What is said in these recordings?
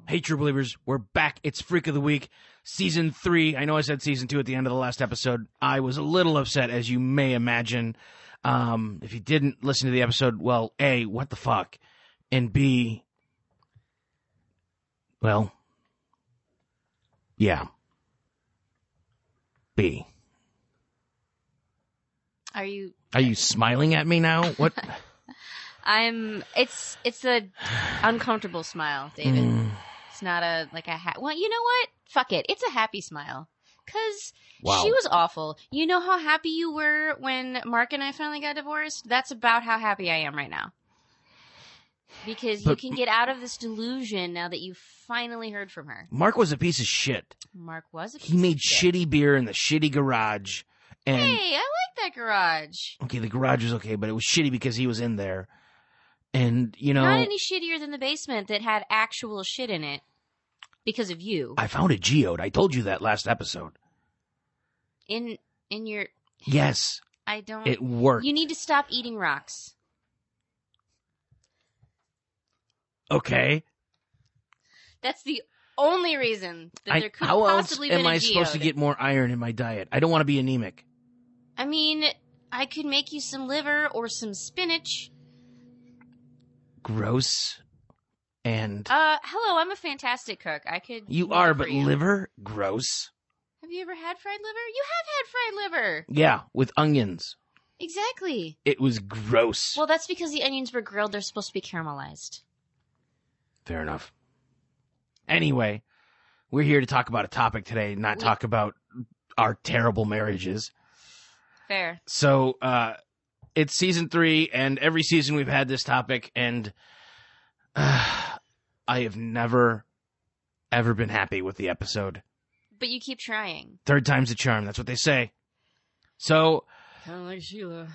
Hey, True Believers, we're back. It's Freak of the Week, Season 3. I know I said Season 2 at the end of the last episode. I was a little upset, as you may imagine. If you didn't listen to the episode, well, A, what the fuck? And B, well, yeah. B. Are you smiling at me now? What? It's a uncomfortable smile, David. It's not well, you know what? Fuck it. It's a happy smile. 'Cause she was awful. You know how happy you were when Mark and I finally got divorced? That's about how happy I am right now. Because you can get out of this delusion now that you finally heard from her. Mark was a piece of shit. Mark was a piece He made of shit. shitty beer in the shitty garage. And Hey, I like that garage. okay, the garage was okay, but it was shitty because he was in there. And, you know, Not any shittier than the basement that had actual shit in it because of you. I found a geode. I told you that last episode. In your... Yes. I don't... It worked. You need to stop eating rocks. Okay. That's the only reason that there could how possibly else been am a I supposed to geode. get more iron in my diet? I don't want to be anemic. I mean, I could make you some liver or some spinach. Gross. And Hello, I'm a fantastic cook. I could... you make are, it for but you. liver? Gross. Have you ever had fried liver? You have had fried liver. Yeah, with onions. Exactly. It was gross. Well, that's because the onions were grilled. They're supposed to be caramelized. Fair enough. Anyway, we're here to talk about a topic today, not talk about our terrible marriages. Fair. So, it's season 3, and every season we've had this topic, and I have never, ever been happy with the episode. But you keep trying. Third time's the charm, that's what they say. So, Kind of like Sheila.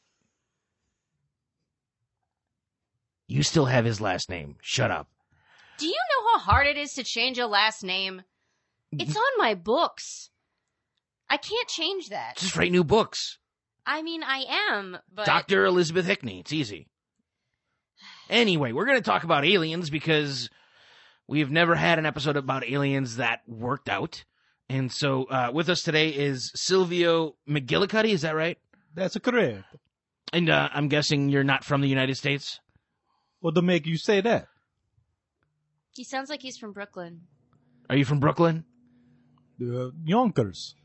you still have his last name. Shut up. Do you know how hard it is to change a last name? It's on my books. I can't change that. Just write new books. I mean, I am, but... Dr. Elizabeth Hickney. It's easy. Anyway, we're going to talk about aliens because we've never had an episode about aliens that worked out. And so with us today is Silvio McGillicuddy. Is that right? That's correct. And I'm guessing you're not from the United States? What to make you say that? He sounds like he's from Brooklyn. Are you from Brooklyn? Yonkers.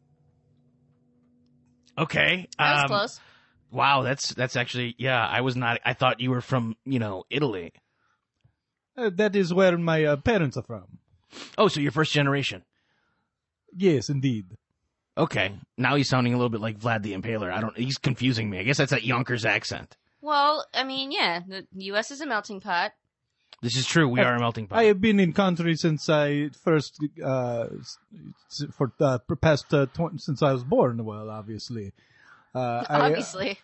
Okay. That was close. Wow, that's actually, yeah, I was not, I thought you were from, Italy. That is where my parents are from. Oh, so you're first generation. Yes, indeed. Okay. Now he's sounding a little bit like Vlad the Impaler. He's confusing me. I guess that's that Yonkers accent. Well, I mean, yeah, the U.S. is a melting pot. This is true. We are a melting pot. I have been in country since I first, since I was born. Well, obviously. Obviously.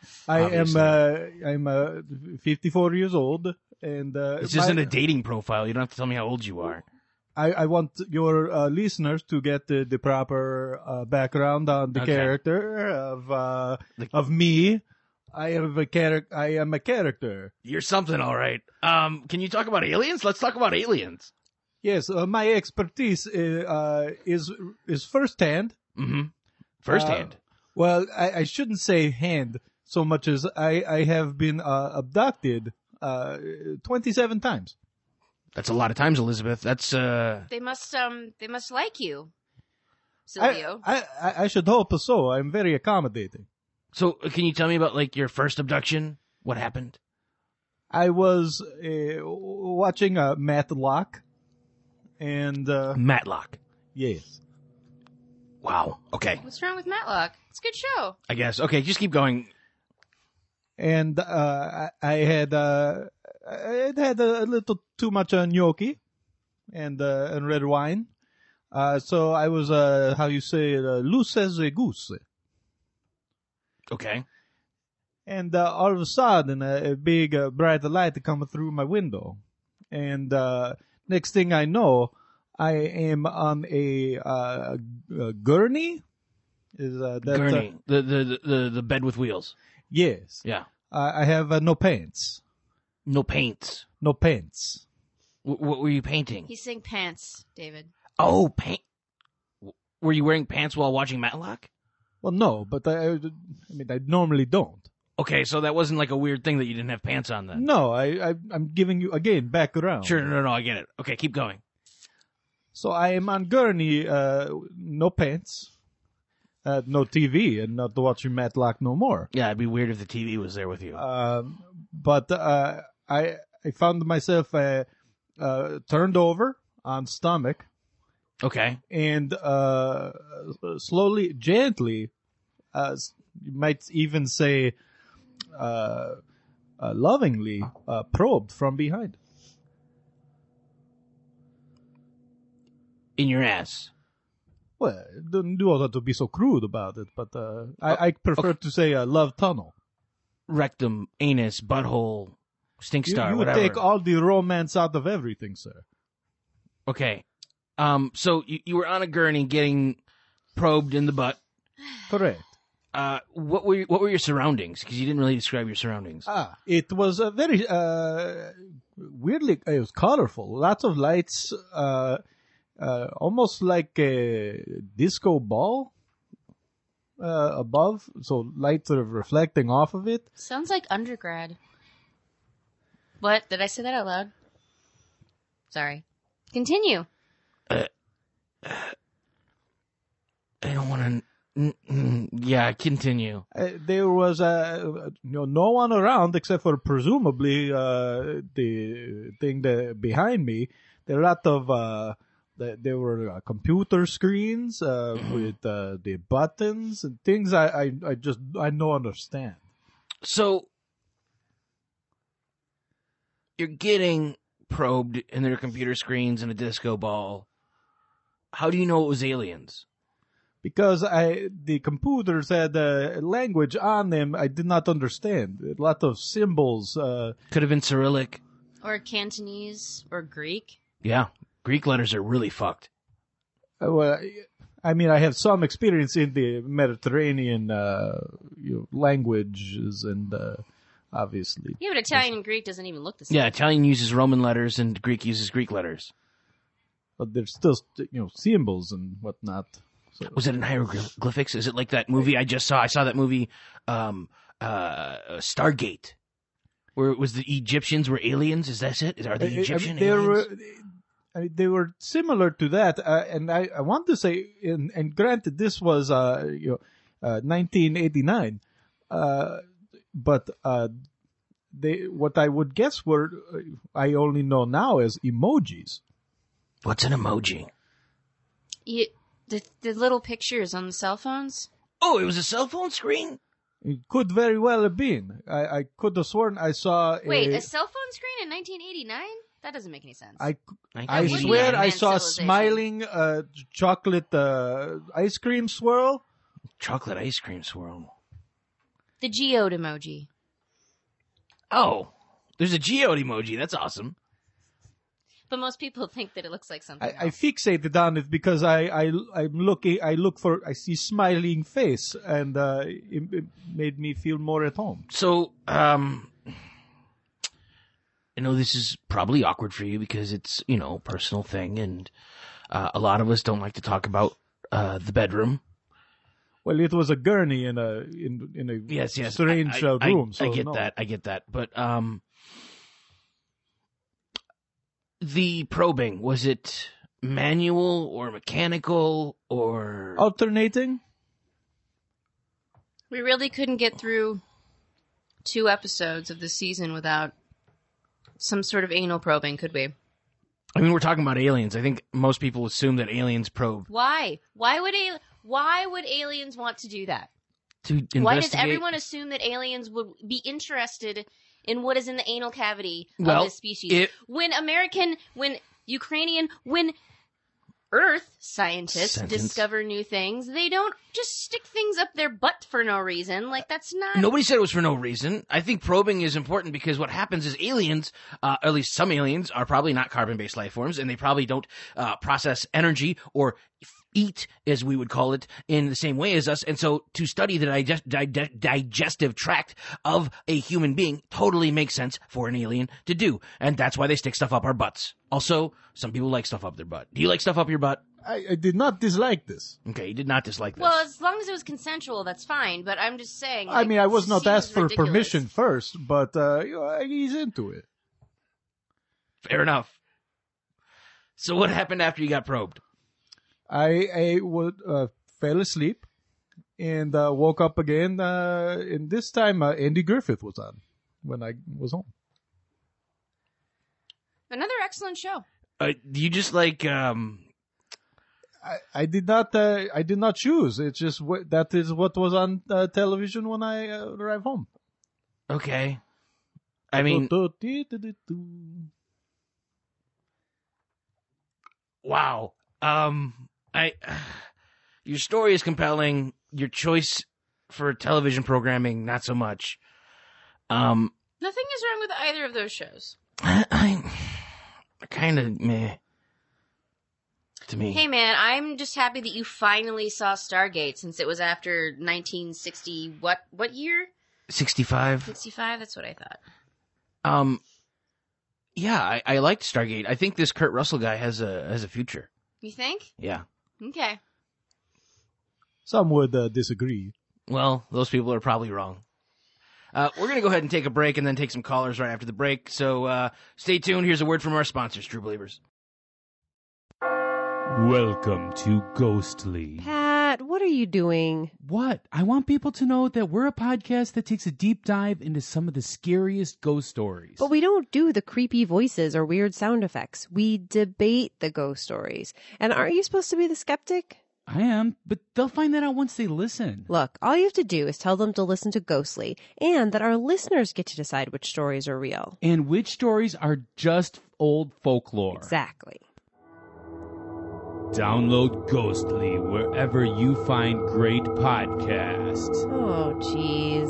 I'm 54 years old, and this isn't a dating profile. You don't have to tell me how old you are. I want your listeners to get the proper background on the character of me. I am a character. You're something, all right. Can you talk about aliens? Let's talk about aliens. Yes, my expertise is firsthand. Mm-hmm. Firsthand. Well, I shouldn't say hand so much as I have been abducted 27 times. That's a lot of times, Elizabeth. That's They must like you, Silvio. I should hope so. I'm very accommodating. So, can you tell me about like your first abduction? What happened? I was watching Matlock, and Matlock. Yes. Wow. Okay. What's wrong with Matlock? It's a good show. I guess. Okay, just keep going. And I had a little too much gnocchi and red wine. So I was how you say loose as a goose. Okay. And all of a sudden, a big bright light coming through my window, and next thing I know, I am on a gurney. Is that gurney? The bed with wheels. Yes. Yeah. I have no pants. No paints. No pants. What were you painting? He's saying pants, David. Oh, paint. Were you wearing pants while watching Matlock? Well, no, but I normally don't. Okay, so that wasn't like a weird thing that you didn't have pants on then. No, I'm giving you, again, background. Sure, no, I get it. Okay, keep going. So I am on gurney, no pants, no TV, and not watching Matlock no more. Yeah, it'd be weird if the TV was there with you. But I found myself turned over on stomach. Okay. And slowly, gently, you might even say lovingly, probed from behind. In your ass. Well, don't do all that to be so crude about it, but I prefer to say love tunnel. Rectum, anus, butthole, stink star, you whatever. You take all the romance out of everything, sir. Okay. So you were on a gurney getting probed in the butt. Correct. What were your surroundings? Because you didn't really describe your surroundings. It was a very weirdly. It was colorful. Lots of lights. Almost like a disco ball above. So lights sort of reflecting off of it. Sounds like undergrad. What? Did I say that out loud? Sorry. Continue. I don't want to. Yeah, continue. There was no one around except for presumably the thing behind me. There were a lot of there were computer screens with the buttons and things I don't understand. So you're getting probed and there are computer screens and a disco ball. How do you know it was aliens? Because the computers had a language on them I did not understand. A lot of symbols. Could have been Cyrillic. Or Cantonese or Greek. Yeah, Greek letters are really fucked. Well, I mean, I have some experience in the Mediterranean languages and obviously. Yeah, but Italian and Greek doesn't even look the same. Yeah, Italian uses Roman letters and Greek uses Greek letters. But there's still, symbols and whatnot. So. Was it in hieroglyphics? Is it like that movie I just saw? I saw that movie, Stargate, where it was the Egyptians were aliens. Is that it? Are they Egyptian aliens? They were similar to that, and I want to say, and granted, this was 1989, but what I would guess were I only know now as emojis. What's an emoji? The little pictures on the cell phones? Oh, it was a cell phone screen? It could very well have been. I could have sworn I saw Wait, a cell phone screen in 1989? That doesn't make any sense. I swear I saw a smiling chocolate ice cream swirl. Chocolate ice cream swirl. The geode emoji. Oh, there's a geode emoji. That's awesome. But most people think that it looks like something else. I fixated on it because I see smiling face and it made me feel more at home. So, I know this is probably awkward for you because it's, personal thing and a lot of us don't like to talk about the bedroom. Well, it was a gurney in a strange room. I get that. But the probing, was it manual or mechanical or alternating? We really couldn't get through 2 episodes of the season without some sort of anal probing, could we? I mean, we're talking about aliens. I think most people assume that aliens probe. Why? Why would aliens want to do that? To investigate. Why does everyone assume that aliens would be interested in what is in the anal cavity of this species? When Earth scientists discover new things, they don't just stick things up their butt for no reason. Like, that's not... Nobody said it was for no reason. I think probing is important because what happens is aliens, at least some aliens, are probably not carbon-based life forms, and they probably don't process energy or eat, as we would call it, in the same way as us. And so to study the digestive tract of a human being totally makes sense for an alien to do. And that's why they stick stuff up our butts. Also, some people like stuff up their butt. Do you like stuff up your butt? I did not dislike this. Okay, you did not dislike this. Well, as long as it was consensual, that's fine. But I'm just saying. I mean, I was not asked for ridiculous. permission first, but he's into it. Fair enough. So what happened after you got probed? I fell asleep and woke up again. And this time, Andy Griffith was on when I was home. Another excellent show. You just like... I did not choose. It's just that is what was on television when I arrived home. Okay. I mean... Wow. Your story is compelling. Your choice for television programming, not so much. Nothing is wrong with either of those shows. I kind of meh. To me. Hey man, I'm just happy that you finally saw Stargate since it was after 1960. What year? 65. 65. That's what I thought. Yeah, I liked Stargate. I think this Kurt Russell guy has a future. You think? Yeah. Okay. Some would disagree. Well, those people are probably wrong. We're going to go ahead and take a break and then take some callers right after the break. So stay tuned. Here's a word from our sponsors, True Believers. Welcome to Ghostly. Pat, what are you doing? What? I want people to know that we're a podcast that takes a deep dive into some of the scariest ghost stories. But we don't do the creepy voices or weird sound effects. We debate the ghost stories. And aren't you supposed to be the skeptic? I am, but they'll find that out once they listen. Look, all you have to do is tell them to listen to Ghostly, and that our listeners get to decide which stories are real. And which stories are just old folklore. Exactly. Download Ghostly wherever you find great podcasts. Oh, jeez.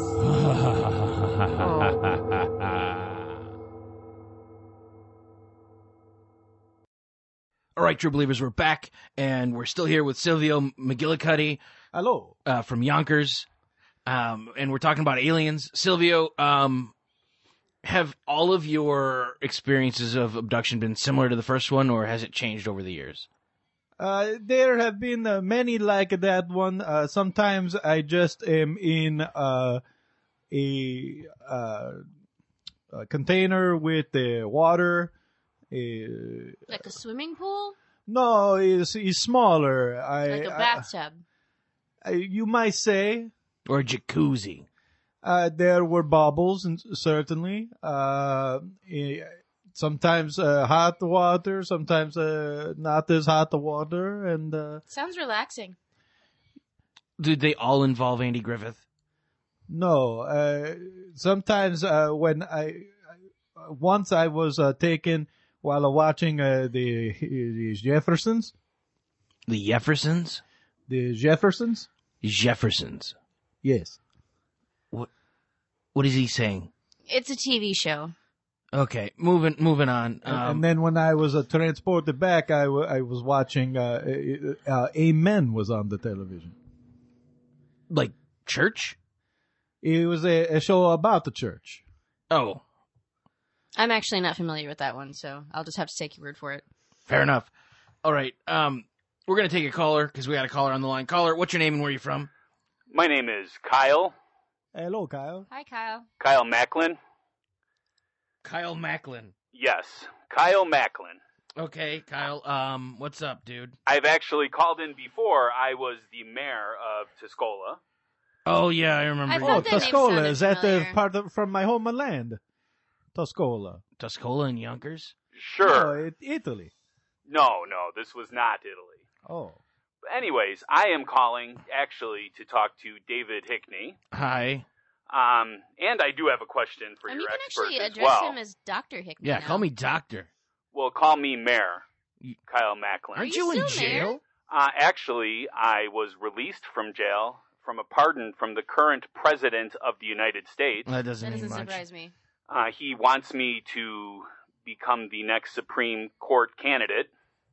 All right, True Believers, we're back, and we're still here with Silvio McGillicuddy. Hello. From Yonkers, and we're talking about aliens. Silvio, have all of your experiences of abduction been similar to the first one, or has it changed over the years? There have been many like that one. Sometimes I just am in a container with water. Like a swimming pool? No, it's smaller. Like a bathtub? You might say. Or a jacuzzi? There were bubbles, certainly. Sometimes hot water, sometimes not as hot water, and sounds relaxing. Did they all involve Andy Griffith? No. Sometimes when once I was taken while watching the Jeffersons. The Jeffersons? The Jeffersons? Jeffersons. Yes. What is he saying? It's a TV show. Okay, moving on. And then when I was transported back, I was watching Amen was on the television. Like church? It was a show about the church. Oh. I'm actually not familiar with that one, so I'll just have to take your word for it. Fair enough. All right, we're going to take a caller because we got a caller on the line. Caller, what's your name and where are you from? My name is Kyle. Hello, Kyle. Hi, Kyle. Kyle Macklin. Kyle Macklin. Yes, Kyle Macklin. Okay, Kyle, what's up, dude? I've actually called in before. I was the mayor of Tuscola. Oh, yeah, I remember. I thought that name Tuscola. sounded Is that familiar. part from my homeland? Tuscola. Tuscola and Yonkers? Sure. No, Italy. No, this was not Italy. Oh. But anyways, I am calling, actually, to talk to David Hickney. Hi. And I do have a question for your You can expert actually as address well. him as Dr. Hickman. Yeah, now. call me doctor. Well, call me Mayor, Kyle Macklin. Aren't you you in still jail? Actually, I was released from jail from a pardon from the current president of the United States. That doesn't That mean doesn't much. surprise me. He wants me to become the next Supreme Court candidate.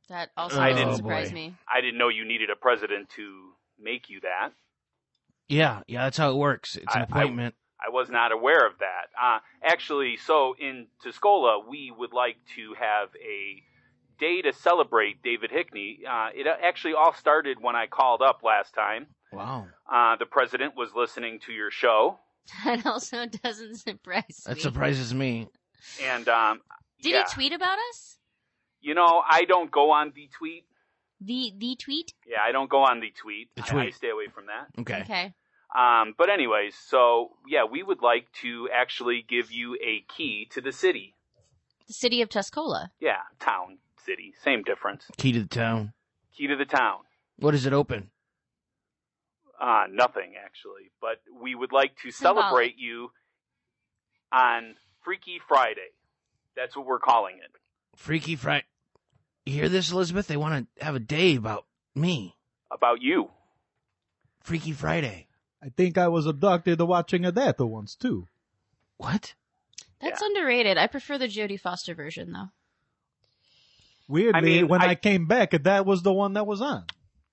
That also I doesn't didn't- surprise me. I didn't know you needed a president to make you that. Yeah, that's how it works. It's an appointment. I was not aware of that. Actually, so in Tuscola, we would like to have a day to celebrate David Hickney. It actually all started when I called up last time. Wow. The president was listening to your show. That also doesn't surprise me. That surprises me. And Did he tweet about us? You know, I don't go on the tweet. The tweet? Yeah, I don't go on the tweet. The tweet. I stay away from that. Okay. But anyways, so yeah, we would like to actually give you a key to the city. The city of Tuscola. Yeah, town, city, same difference. Key to the town. Key to the town. What is it open? Nothing actually, but we would like to Symbolic. celebrate you on Freaky Friday. That's what we're calling it. Freaky Friday. You hear this, Elizabeth? They want to have a day about me. About you. Freaky Friday. I think I was abducted watching that once too. What? That's underrated. I prefer the Jodie Foster version, though. Weirdly, I mean, when I came back, that was the one that was on.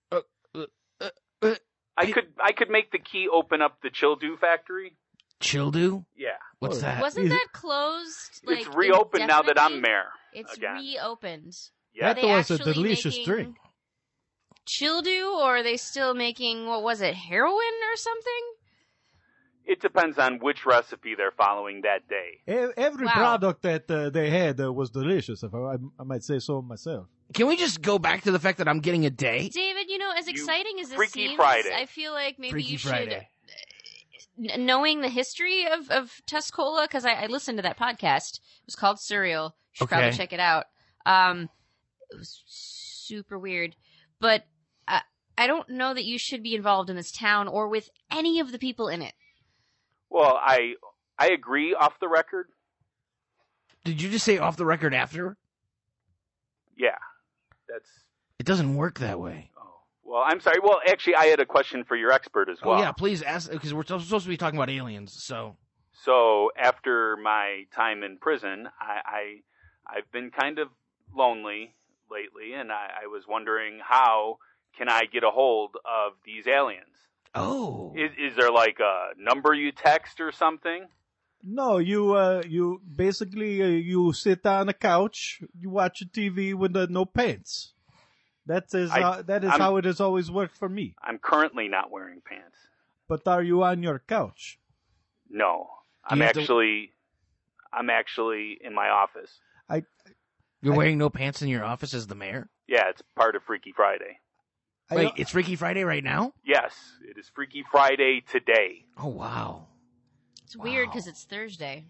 I could make the key open up the Childu factory. Childu? Yeah. What's Oh, that? Wasn't that closed? Like, It's reopened now that I'm indefinitely? mayor. It's again. reopened. Yeah. Are That they was a actually delicious making drink. Childu, or are they still making, what was it, heroin or something? It depends on which recipe they're following that day. Every Wow. product that they had was delicious, if I might say so myself. Can we just go back to the fact that I'm getting a day? David, as exciting as this Freaky seems, Friday. I feel like maybe Freaky you Friday. should, knowing the history of Tuscola, because I listened to that podcast. It was called Surreal. You should probably Okay. check it out. It was super weird, but I don't know that you should be involved in this town or with any of the people in it. Well, I agree off the record. Did you just say off the record after? Yeah. That's It doesn't work that way. well, I'm sorry. Well, actually I had a question for your expert as well. Oh, yeah, please ask, because we're supposed to be talking about aliens, so. So after my time in prison, I've been kind of lonely lately, and I was wondering, how can I get a hold of these aliens? Oh. Is there like a number you text or something? No, you basically you sit on a couch, you watch a TV with no pants. That is how it has always worked for me. I'm currently not wearing pants. But are you on your couch? No, Do you have to- I'm actually in my office. You're wearing no pants in your office as the mayor? Yeah, it's part of Freaky Friday. Wait, it's Freaky Friday right now? Yes, it is Freaky Friday today. Oh, wow. It's weird because it's Thursday.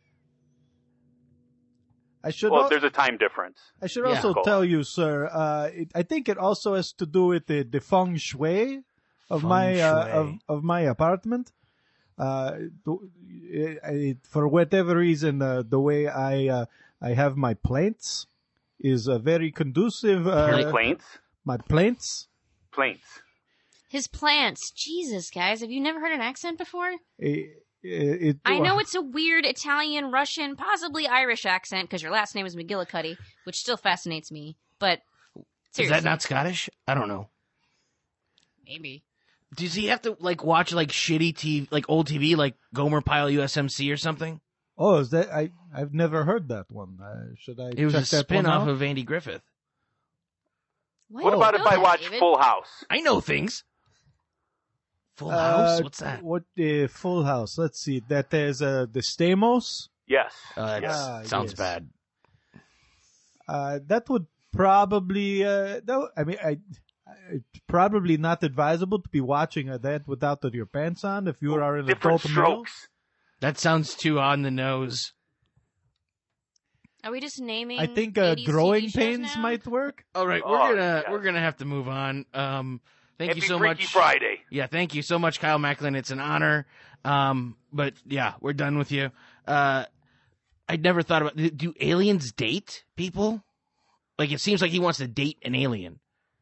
I should Well, there's a time difference. I should Yeah. also Cool. tell you, sir. I think it also has to do with the feng shui of Feng my shui. of my apartment. For whatever reason, the way I have my plants is very conducive. Your plaints? My plants. Plaints. His plants. Jesus, guys, have you never heard an accent before? It, I know it's a weird Italian, Russian, possibly Irish accent because your last name is McGillicuddy, which still fascinates me. But Is seriously, that not Scottish? I don't know. maybe. Does he have to, like, watch, like, shitty TV, like, old TV, like Gomer Pyle USMC or something? Oh, is that I've never heard that one. Should I? It was check a that one spin-off out? of Andy Griffith. Why What do you about know if I that, watch David? Full House? I know things. Full House? What's that? What Full House? Let's see. That is the Stamos. Yes. That yes. sounds yes. bad. That would probably. No, I mean, it's probably not advisable to be watching that without your pants on if you are an Different adult male. strokes. That sounds too on the nose. Are we just naming? I think 80s growing TV shows pains now? might work. All right, Oh, we're yes. gonna have to move on. Thank Happy you so Freaky much. Friday. Yeah, thank you so much, Kyle Macklin. It's an honor. But yeah, we're done with you. I'd never thought about. Do aliens date people? Like, it seems like he wants to date an alien.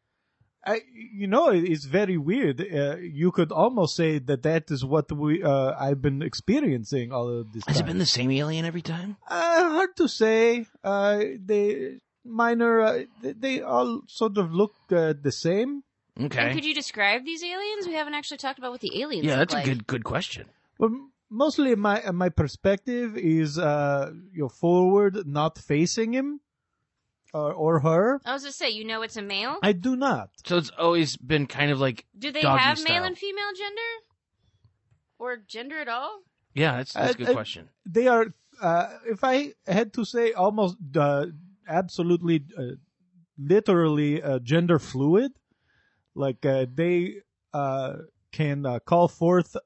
It's very weird. You could almost say that is what I've been experiencing all of this Has time. it been the same alien every time? Hard to say. minor. They all sort of look the same. Okay. And could you describe these aliens? We haven't actually talked about what the aliens Yeah, look that's like. a good question. Well, mostly my perspective is forward, not facing him or her. I was going to say, you know it's a male? I do not. So it's always been kind of like Do they doggy have style. male and female gender? Or gender at all? Yeah, that's a good question. They are, if I had to say, almost absolutely, literally gender fluid. Like they can call forth,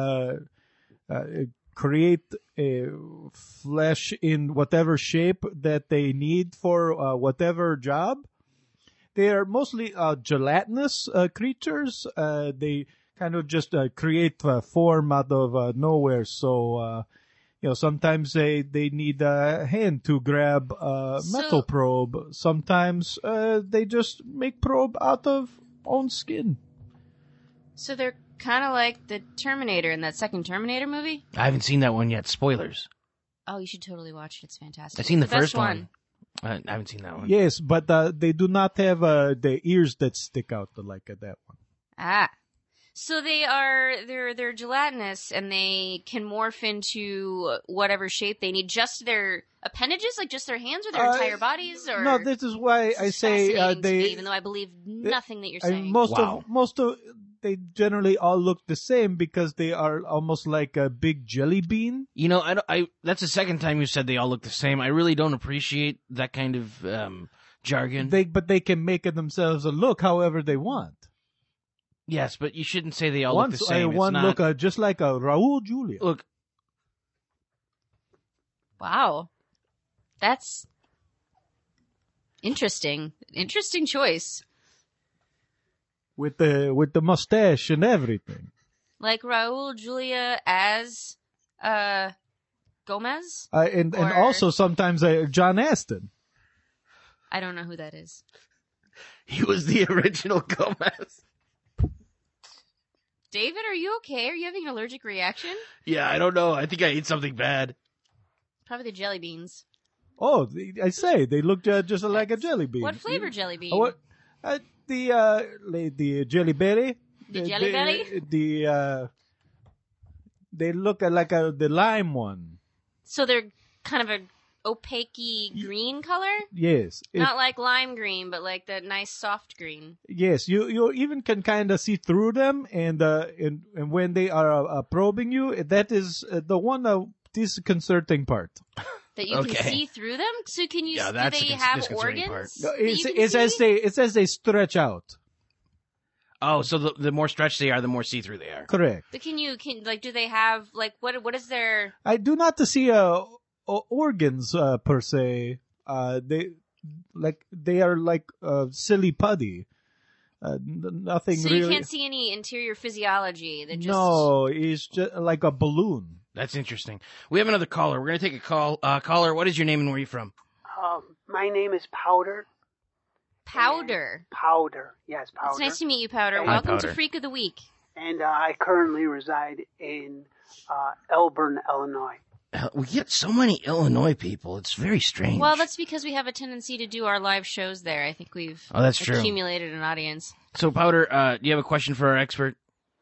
create a flesh in whatever shape that they need for whatever job. They are mostly gelatinous creatures. They kind of just create a form out of nowhere. So, sometimes they need a hand to grab a metal probe. Sometimes they just make probe out of own skin. So they're kind of like the Terminator in that second Terminator movie? I haven't seen that one yet. Spoilers. Oh, you should totally watch it. It's fantastic. I've seen the best first one. I haven't seen that one. Yes, but they do not have the ears that stick out like that one. Ah. So they're gelatinous and they can morph into whatever shape they need. Just their appendages, like just their hands or their entire bodies? Or No, this is why I say fascinating to they. me, even though I believe nothing that you're saying. Most of they generally all look the same because they are almost like a big jelly bean. You know, I that's the second time you said they all look the same. I really don't appreciate that kind of jargon. But they can make it themselves look however they want. Yes, but you shouldn't say they all look the same. One look just like a Raul Julia. Look, Wow. That's interesting. Interesting choice. With the mustache and everything. Like Raul Julia as Gomez? And also sometimes John Aston. I don't know who that is. he was the original Gomez. David, are you okay? Are you having an allergic reaction? Yeah, I don't know. I think I ate something bad. Probably the jelly beans. Oh, I say they look just like a jelly bean. What flavor jelly bean? What? The jelly belly. The jelly belly? They look like the lime one. So they're kind of a opaque green color? Yes. Not like lime green, but like that nice soft green. Yes, you even can kind of see through them, and when they are probing you, that is the one disconcerting part. That you can see through them? So can you? Yeah, do that's they the have disconcerting organs? part. It's as they stretch out. Oh, so the more stretched they are, the more see-through they are. Correct. But do they have like what is their? I do not see organs per se. They are like silly putty. Nothing So really. you can't see any interior physiology. That just No, it's just like a balloon. That's interesting. We have another caller. We're going to take a call. Caller, what is your name and where are you from? My name is Powder. Powder. Powder. Yes, Powder. It's nice to meet you, Powder. Hi, Welcome Powder. to Freak of the Week. And I currently reside in Elburn, Illinois. We get so many Illinois people. It's very strange. Well, that's because we have a tendency to do our live shows there. I think we've that's true. accumulated an audience. So, Powder, do you have a question for our expert?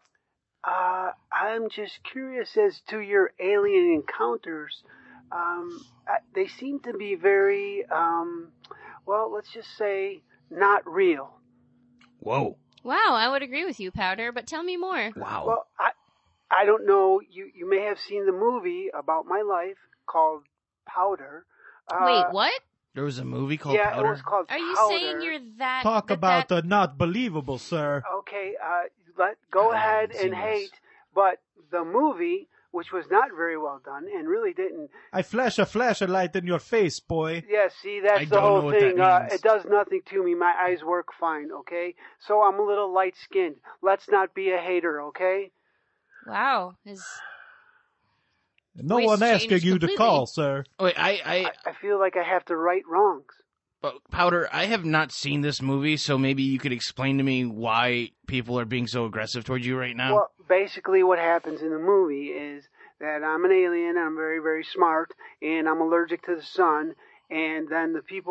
I'm just curious as to your alien encounters. They seem to be very, let's just say, not real. Whoa. Wow, I would agree with you, Powder, but tell me more. Wow. Well, I don't know. You may have seen the movie about my life called Powder. Wait, what? There was a movie called Yeah, Powder? it was called Are you Powder. saying you're that... Talk that- about that- not believable, sir. Okay, go I ahead haven't seen and this. hate, but the movie, which was not very well done and really didn't. I flash a flashlight in your face, boy. Yeah, see, I that's the don't know whole what thing. that means. It does nothing to me. My eyes work fine, okay? So I'm a little light-skinned. Let's not be a hater, okay? Wow. No Voice one asking changed you to completely. call, sir. Wait, I feel like I have to right wrongs. Powder, I have not seen this movie, so maybe you could explain to me why people are being so aggressive towards you right now. Well, basically what happens in the movie is that I'm an alien and I'm very, very smart and I'm allergic to the sun, and then the people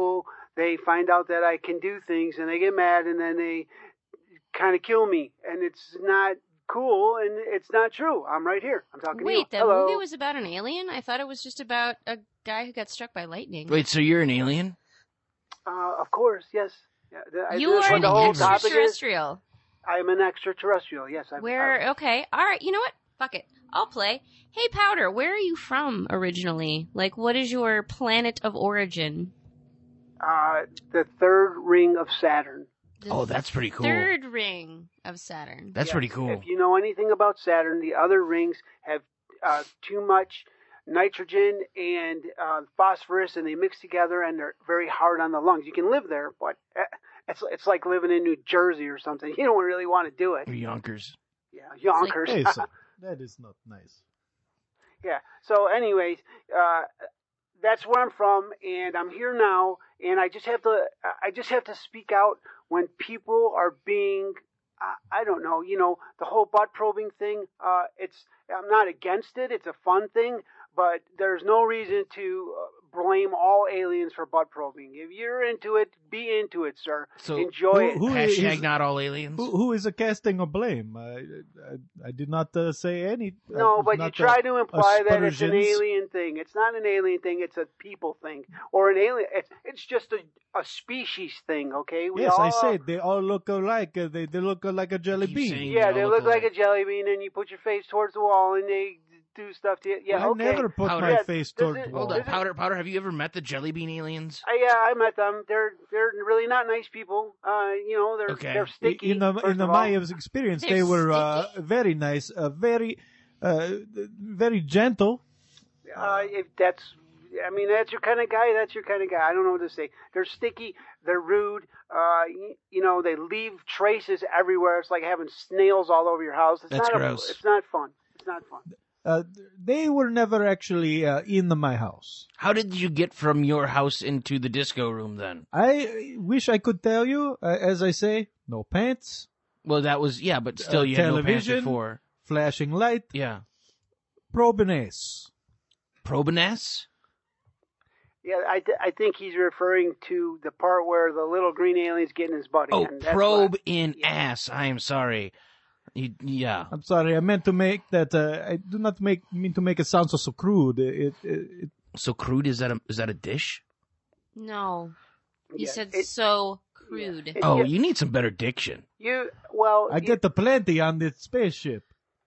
they find out that I can do things, and they get mad, and then they kind of kill me, and it's not cool, and it's not true. I'm right here. I'm talking to you. Wait, the Hello. movie was about an alien? I thought it was just about a guy who got struck by lightning. Wait, so you're an alien? Of course, yes. Yeah, You are an the whole topic is. extraterrestrial. I'm an extraterrestrial. Yes. Okay, all right. You know what? Fuck it. I'll play. Hey, Powder, where are you from originally? Like, what is your planet of origin? The third ring of Saturn. Oh, that's pretty cool. Third ring of Saturn. That's pretty cool. If you know anything about Saturn, the other rings have too much nitrogen and phosphorus, and they mix together, and they're very hard on the lungs. You can live there, but it's like living in New Jersey or something. You don't really want to do it. Or Yonkers. Yeah, Yonkers. Hey, so that is not nice. Yeah. So, anyways, that's where I'm from, and I'm here now, and I just have to speak out when people are being, I don't know, the whole butt probing thing. I'm not against it. It's a fun thing, but there's no reason to blame all aliens for butt probing. If you're into it, be into it, sir. So enjoy it. Hashtag not all aliens. Who is casting a blame? I did not say any. No, but you try to imply that it's an aspersions. alien thing. It's not an alien thing. It's a people thing, or an alien. It's just a species thing. Okay. I said they all look alike. They look like a jelly Keep bean. saying Yeah, all they look like a jelly bean, and you put your face towards the wall, and they do stuff to you. Yeah, I okay. never put Powder. my Yeah, face does toward it- the wall. Hold on, Powder, have you ever met the jelly bean aliens? Yeah, I met them. They're really not nice people. Okay. They're sticky. In the first of all. Maya's experience, They're they were sticky. very nice, very gentle. If that's your kind of guy. That's your kind of guy. I don't know what to say. They're sticky. They're rude. They leave traces everywhere. It's like having snails all over your house. That's gross. It's not fun. It's not fun. They were never actually in my house. How did you get from your house into the disco room then? I wish I could tell you. As I say, no pants, Well, that was, but still you had no pants television. before. flashing light, Yeah. probinase. Probiness? Yeah, I think he's referring to the part where the little green aliens get in his butt Oh, again. That's probe what- in ass. I am sorry. Yeah. I'm sorry, I meant to make that. I do not mean to make it sound so crude. It So crude, is that a dish? No. You Yeah, said it- so crude. It- Oh, yeah. you need some better diction. I get the plenty on this spaceship.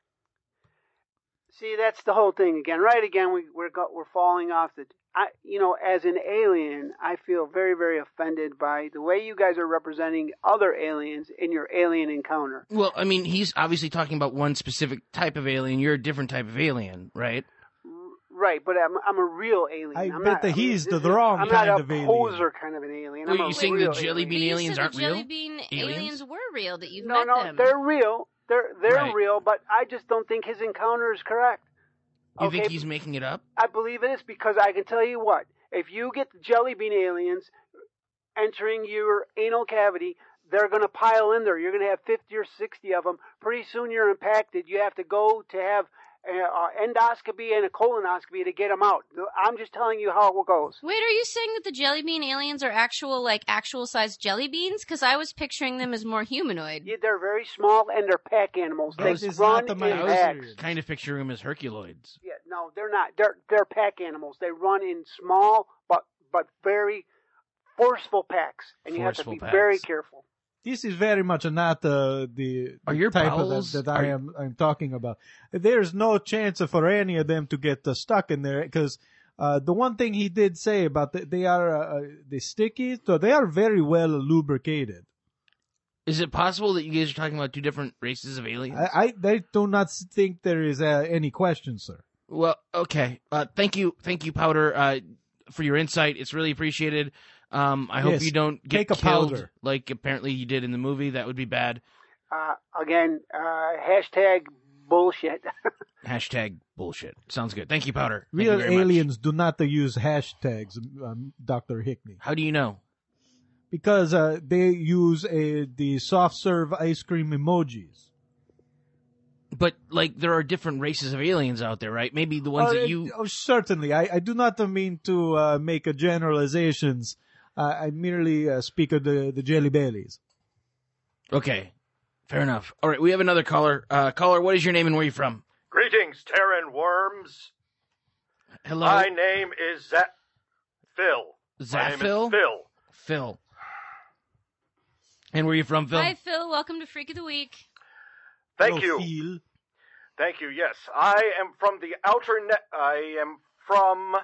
See, that's the whole thing again. Right again, we're falling off the. As an alien, I feel very, very offended by the way you guys are representing other aliens in your alien encounter. Well, I mean, he's obviously talking about one specific type of alien. You're a different type of alien, right? Right, but I'm a real alien. I I'm bet not, that I mean, he's this the is- wrong I'm kind not of a alien. poser kind of an alien. Wait, I'm you a saying real the jelly alien. bean But you aliens said aren't the jelly real? bean Aliens? aliens were real, that you've No, met no, them. they're real. They're Right. real, but I just don't think his encounter is correct. You Okay, think he's making it up? I believe it is because I can tell you what. If you get the jelly bean aliens entering your anal cavity, they're going to pile in there. You're going to have 50 or 60 of them. Pretty soon you're impacted. You have to go to have endoscopy and a colonoscopy to get them out. I'm just telling you how it goes. Wait, are you saying that the jelly bean aliens are actual sized jelly beans? Because I was picturing them as more humanoid. Yeah, they're very small and they're pack animals. That They is run not in my I was packs. kind of picturing him as Herculoids. Yeah, no, they're not. They're pack animals. They run in small but very forceful packs, and you have to Forceful be packs. very careful. This is very much not the Are your type bowels- that are- I'm talking about. There's no chance for any of them to get stuck in there because the one thing he did say about they are sticky, so they are very well lubricated. Is it possible that you guys are talking about two different races of aliens? I do not think there is any question, sir. Well, okay. Thank you, Powder, for your insight. It's really appreciated. I hope Yes, you don't get take a killed powder. like apparently you did in the movie. That would be bad. Again, hashtag bullshit. Hashtag bullshit. Sounds good. Thank you, Powder. Thank Real you very much. aliens do not use hashtags, Dr. Hickney, How do you know? because they use the soft serve ice cream emojis. But like, there are different races of aliens out there, right? Maybe the ones that you. Certainly. I do not mean to make generalizations I merely speak of the jelly bellies. Okay, fair enough. All right, we have another caller. Caller, what is your name and where are you from? Greetings, Terran worms. Hello. My name is Phil. My name Phil? is Phil. Phil. And where are you from, Phil? Hi, Phil. Welcome to Freak of the Week. Thank Hello, you. Phil. Thank you, yes. I am from the outer net. I am from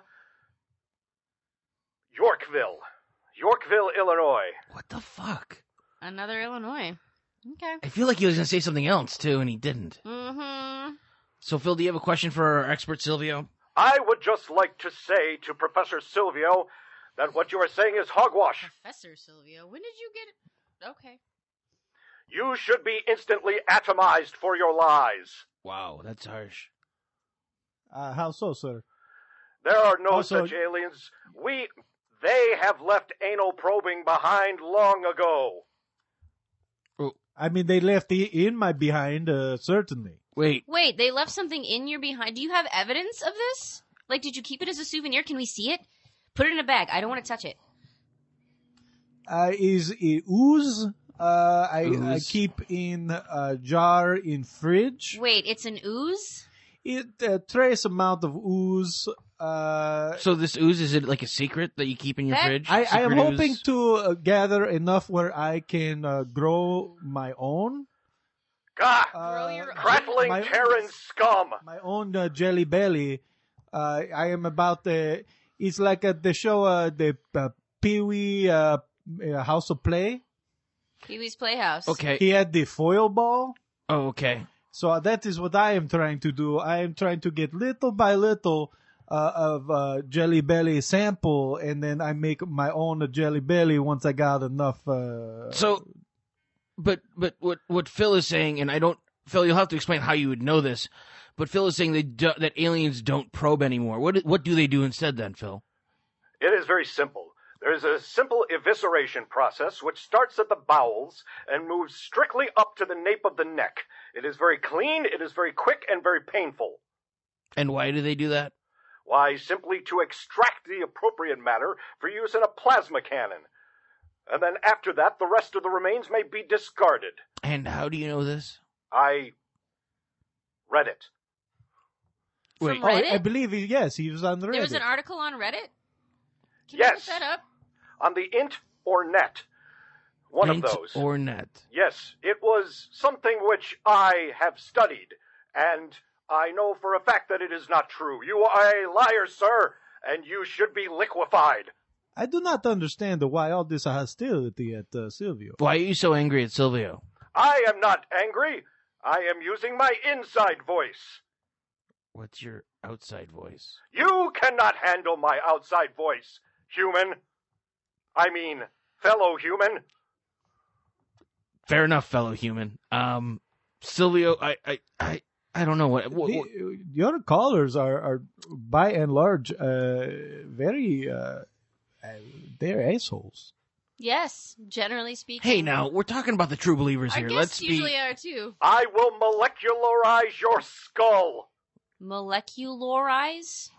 Yorkville, Illinois. What the fuck? Another Illinois. Okay. I feel like he was going to say something else, too, and he didn't. Mm-hmm. So, Phil, do you have a question for our expert, Silvio? I would just like to say to Professor Silvio that what you are saying is hogwash. Professor Silvio, when did you get it? Okay. You should be instantly atomized for your lies. Wow, that's harsh. How so, sir? There are no Also- such aliens. They have left anal probing behind long ago. I mean, they left in my behind, certainly. Wait, Wait, they left something in your behind. Do you have evidence of this? Like, did you keep it as a souvenir? Can we see it? Put it in a bag. I don't want to touch it. Is it ooze? I Ooze. keep in a jar in fridge. Wait, it's an ooze? It trace amount of ooze. so this ooze, is it like a secret that you keep in your That- fridge? I am Secret hoping ooze? to gather enough where I can grow my own. Gah! Grow your own. Prattling my- Terran scum! My own jelly belly. I am about the. It's like the show, the Pee-wee House of Play. Pee-wee's Playhouse. Okay. He had the foil ball. Oh, okay. So that is what I am trying to do. I am trying to get little by little of Jelly Belly sample, and then I make my own Jelly Belly once I got enough. So, but what Phil is saying, and I don't, Phil, you'll have to explain how you would know this, but Phil is saying that aliens don't probe anymore. What do they do instead then, Phil? It is very simple. There is a simple evisceration process which starts at the bowels and moves strictly up to the nape of the neck. It is very clean, it is very quick, and very painful. And why do they do that? Why, simply to extract the appropriate matter for use in a plasma cannon. And then after that, the rest of the remains may be discarded. And how do you know this? I read it. Wait, From Reddit? I believe he was on Reddit. There was an article on Reddit? Can Yes. you look that up? On the int or net. One Int of those. or net? Yes, it was something which I have studied, and I know for a fact that it is not true. You are a liar, sir, and you should be liquefied. I do not understand why all this hostility at Silvio. Why are you so angry at Silvio? I am not angry. I am using my inside voice. What's your outside voice? You cannot handle my outside voice, human. I mean, fellow human. Fair enough, fellow human. Silvio, I don't know what The other callers are by and large very they're assholes. Yes, generally speaking. Hey, now we're talking about the true believers Our here. guests Let's be. usually are too. I will molecularize your skull. Molecularize?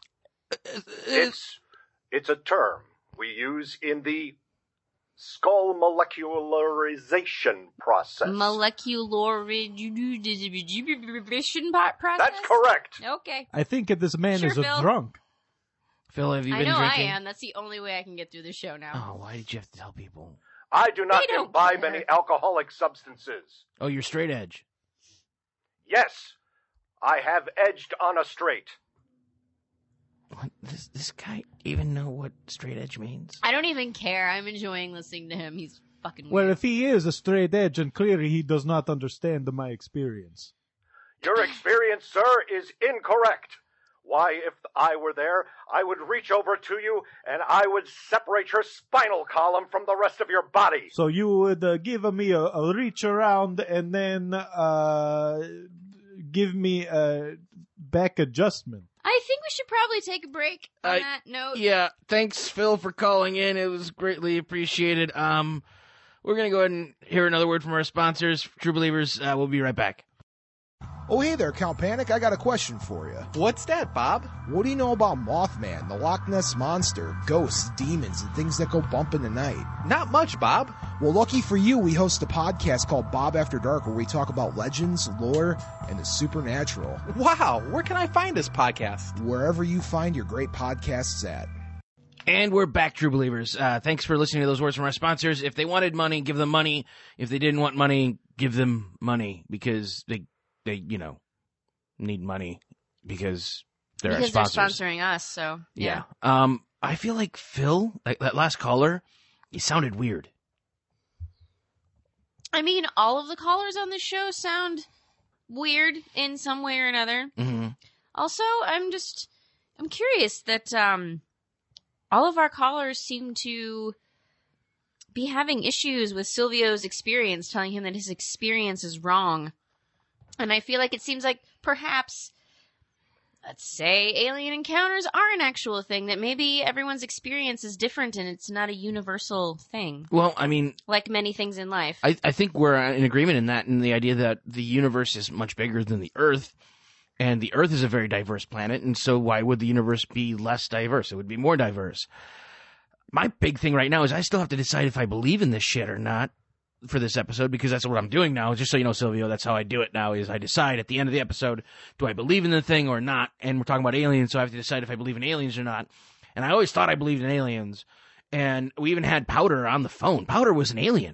It's a term we use in the skull molecularization process. Molecularization process? That's correct. Okay. I think this man Sure, is a Phil. drunk. Phil, have you I been know drinking? I am. That's the only way I can get through the show now. Oh, why did you have to tell people? I do not They don't imbibe care. any alcoholic substances. Oh, you're straight edge. Yes, I have edged on a straight. What, does this guy even know what straight edge means? I don't even care. I'm enjoying listening to him. He's fucking weird. Well, if he is a straight edge, and clearly he does not understand my experience. Your experience, sir, is incorrect. Why, if I were there, I would reach over to you and I would separate your spinal column from the rest of your body. So you would give me a reach around and then give me a back adjustment. I think we should probably take a break on that note. Yeah, thanks, Phil, for calling in. It was greatly appreciated. We're going to go ahead and hear another word from our sponsors, True Believers. We'll be right back. Oh, hey there, Count Panic. I got a question for you. What's that, Bob? What do you know about Mothman, the Loch Ness Monster, ghosts, demons, and things that go bump in the night? Not much, Bob. Well, lucky for you, we host a podcast called Bob After Dark where we talk about legends, lore, and the supernatural. Wow, where can I find this podcast? Wherever you find your great podcasts at. And we're back, true believers. Thanks for listening to those words from our sponsors. If they wanted money, give them money. If they didn't want money, give them money because they need money because they're our sponsors. They're sponsoring us, so yeah. I feel like Phil, that last caller, he sounded weird. I mean, all of the callers on this show sound weird in some way or another. Mm-hmm. Also, I'm curious that all of our callers seem to be having issues with Silvio's experience, telling him that his experience is wrong. And I feel like it seems like perhaps, let's say, alien encounters are an actual thing, that maybe everyone's experience is different and it's not a universal thing. Well, I mean, like many things in life. I think we're in agreement in that, in the idea that the universe is much bigger than the Earth, and the Earth is a very diverse planet, and so why would the universe be less diverse? It would be more diverse. My big thing right now is I still have to decide if I believe in this shit or not for this episode, because that's what I'm doing now. Just so you know, Silvio, that's how I do it now, is I decide at the end of the episode, do I believe in the thing or not? And we're talking about aliens, so I have to decide if I believe in aliens or not. And I always thought I believed in aliens. And we even had Powder on the phone. Powder was an alien.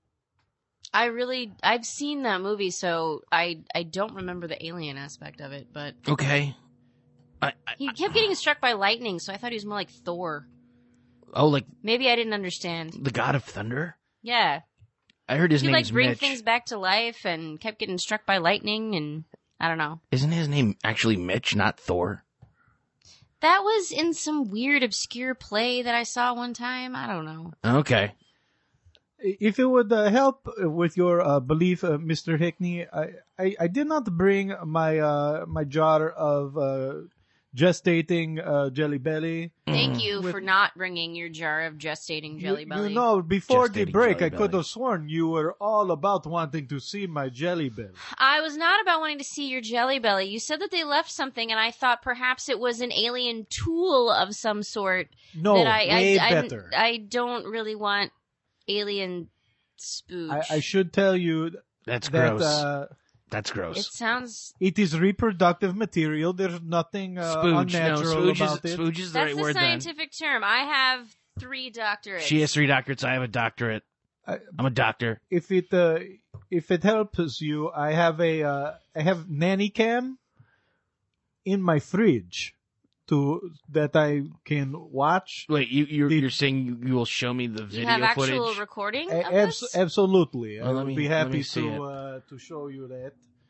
I've seen that movie, so I don't remember the alien aspect of it, but... Okay. He kept getting struck by lightning, so I thought he was more like Thor. Oh, like... Maybe I didn't understand. The God of Thunder? Yeah. I heard his name's Mitch. He, bring things back to life and kept getting struck by lightning, and I don't know. Isn't his name actually Mitch, not Thor? That was in some weird, obscure play that I saw one time. I don't know. Okay. If it would help with your belief, Mr. Hickney, I did not bring my my jar of gestating Jelly Belly. Thank you for not bringing your jar of gestating Jelly Belly. You know, before the break, I Jelly could Belly. have sworn you were all about wanting to see my Jelly Belly. I was not about wanting to see your Jelly Belly. You said that they left something, and I thought perhaps it was an alien tool of some sort. No, that way better. I don't really want alien spooge. I should tell you That's that gross. That's It gross. sounds... it is reproductive material. There's nothing Spooge. unnatural No, about it. spooge is the That's right the word then. scientific term. I have 3 doctorates. She has 3 doctorates. I have a doctorate. I'm a doctor. If it helps you, I have nanny cam in my fridge that I can watch. Wait, you're saying you will show me the video You have actual footage? recording of this? Absolutely. Well, I let would me- be let happy me see to show you that.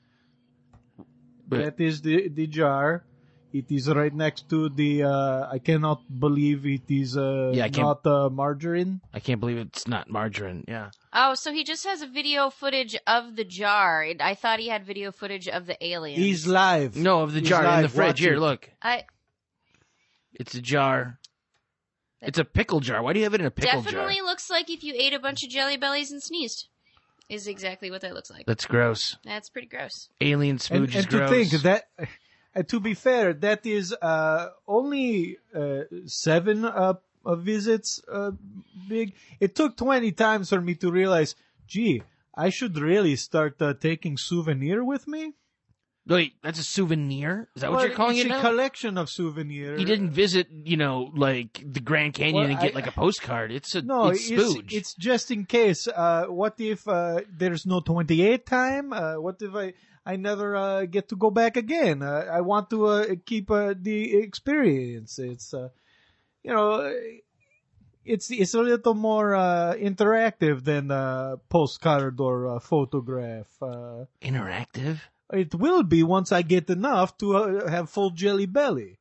But- That is the jar. It is right next to the. I cannot believe it is I can't- not margarine. I can't believe it's not margarine. Yeah. Oh, so he just has a video footage of the jar. I thought he had video footage of the alien. He's live. No, of the He's jar in the live. fridge. Watch Here, it. look. It's a jar. It's a pickle jar. Why do you have it in a pickle Definitely jar? looks like if you ate a bunch of Jelly Bellies and sneezed. Is exactly what that looks like. That's gross. That's pretty gross. Alien spooge is And to gross. think that, to be fair, that is only 7 visits big. It took 20 times for me to realize, gee, I should really start taking souvenir with me. Wait, that's a souvenir? Is that what Well, you're calling it's it a now? collection of souvenirs. You didn't visit, like the Grand Canyon Well, and get like a postcard. It's it's spooge. It's just in case. What if there's no 28 time? What if I never get to go back again? I want to keep the experience. It's it's a little more interactive than postcard or photograph. Interactive? It will be once I get enough to have full Jelly Belly.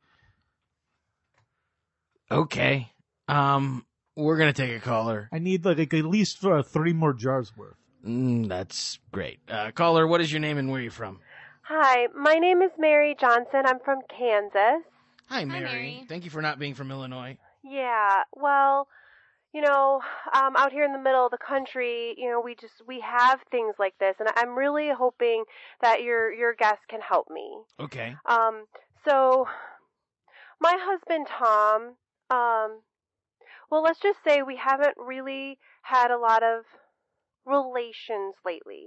Okay. We're gonna take a caller. I need like at least 3 more jars worth. That's great. Caller, what is your name and where are you from? Hi, my name is Mary Johnson. I'm from Kansas. Hi, Mary. Mary. Thank you for not being from Illinois. Yeah, well, out here in the middle of the country, we have things like this, and I'm really hoping that your guest can help me. Okay. So my husband Tom, well, let's just say we haven't really had a lot of relations lately.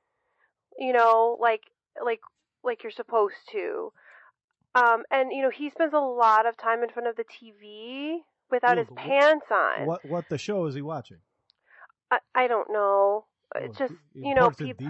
Like you're supposed to. And he spends a lot of time in front of the TV without his pants on. What the show is he watching? I don't know. It's just people.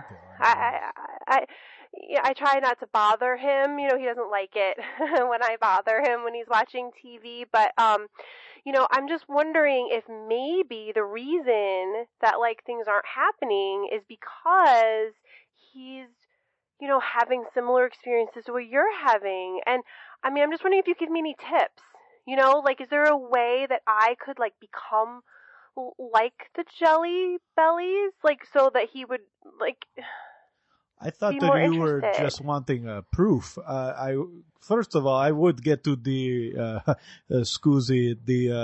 I try not to bother him. He doesn't like it when I bother him when he's watching TV. But I'm just wondering if maybe the reason that things aren't happening is because he's having similar experiences to what you're having. And I'm just wondering if you give me any tips. Is there a way that I could become like the Jelly Bellies, so that he would I thought that you were just wanting proof. First of all, I would get to the scoozy,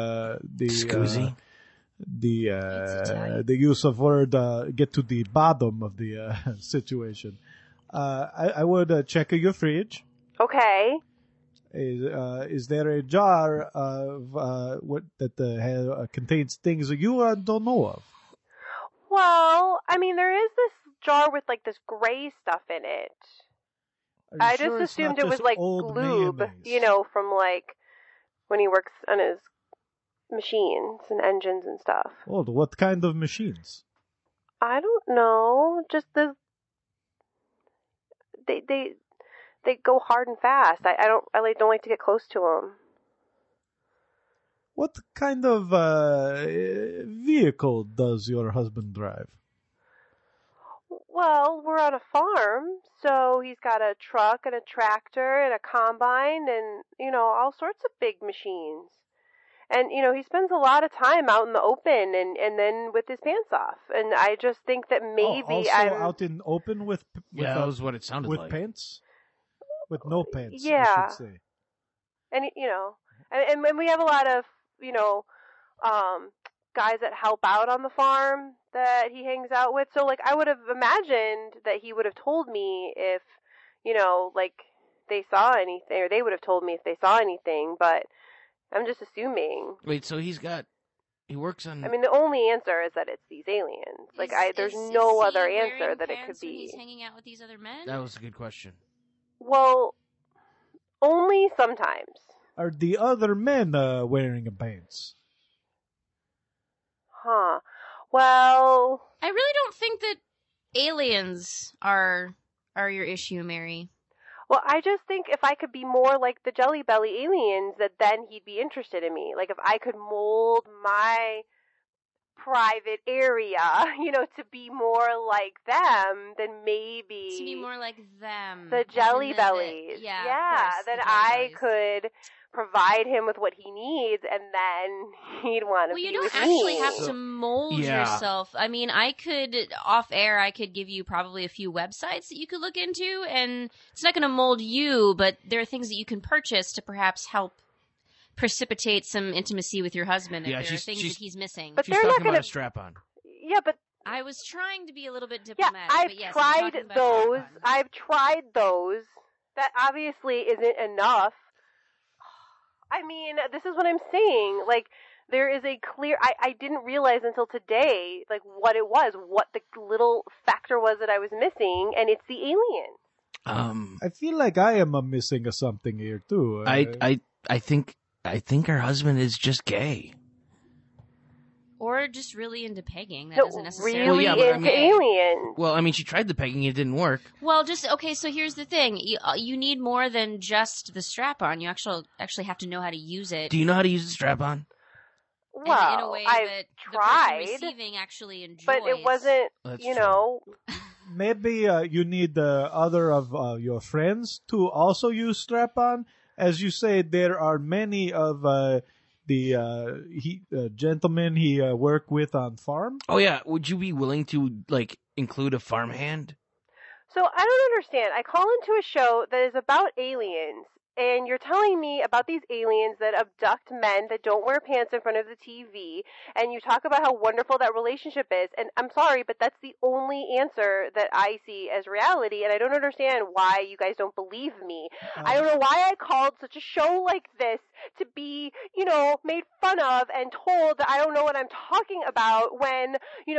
the use of word, get to the bottom of the situation. I would check your fridge. Okay. Is there a jar of that contains things you don't know of? Well, there is this jar with this gray stuff in it. I just assumed it was lube, from when he works on his machines and engines and stuff. Oh, what kind of machines? I don't know. Just they go hard and fast. I don't like to get close to them. What kind of vehicle does your husband drive? Well, we're on a farm, so he's got a truck and a tractor and a combine and, all sorts of big machines. And, he spends a lot of time out in the open and then with his pants off. And I just think that maybe out in open with that was what it sounded with like. With pants? With no pants, yeah. I should say. And, and we have a lot of, guys that help out on the farm that he hangs out with. So, I would have imagined that he would have told me if, they saw anything, or they would have told me if they saw anything, but I'm just assuming. Wait, so he works on... the only answer is that it's these aliens. There's no other answer that it could be. He's hanging out with these other men? That was a good question. Well, only sometimes. Are the other men wearing pants? Huh. Well... I really don't think that aliens are your issue, Mary. Well, I just think if I could be more like the Jelly Belly aliens, that then he'd be interested in me. If I could mold my private area, to be more like them, then maybe... To be more like them. The Jelly Bellies. Yeah, then I could provide him with what he needs, and then he'd want to be with me. Well, you don't actually have to mold yourself. I could, off air, I could give you probably a few websites that you could look into, and it's not going to mold you, but there are things that you can purchase to perhaps help precipitate some intimacy with your husband if there are things that he's missing. But she's talking about a strap-on. Yeah, but... I was trying to be a little bit diplomatic, I've but yes, tried those. I've tried those. That obviously isn't enough. This is what I'm saying. There is a clear... I didn't realize until today, what it was, what the little factor was that I was missing, and it's the aliens. I feel like I am missing something here, too. I think her husband is just gay. Or just really into pegging. That doesn't necessarily... Really into aliens. Well, she tried the pegging. It didn't work. Well, okay, so here's the thing. You need more than just the strap-on. You actually have to know how to use it. Do you know how to use the strap-on? Well, in a way I've that tried, the person receiving actually enjoys. But it wasn't, Maybe you need other of your friends to also use strap-on. As you say, there are many of... the gentleman he worked with on farm. Oh yeah, would you be willing to include a farmhand? So I don't understand. I call into a show that is about aliens, and you're telling me about these aliens that abduct men that don't wear pants in front of the TV, and you talk about how wonderful that relationship is, and I'm sorry, but that's the only answer that I see as reality, and I don't understand why you guys don't believe me. I don't know why I called such a show like this to be, made fun of and told that I don't know what I'm talking about when,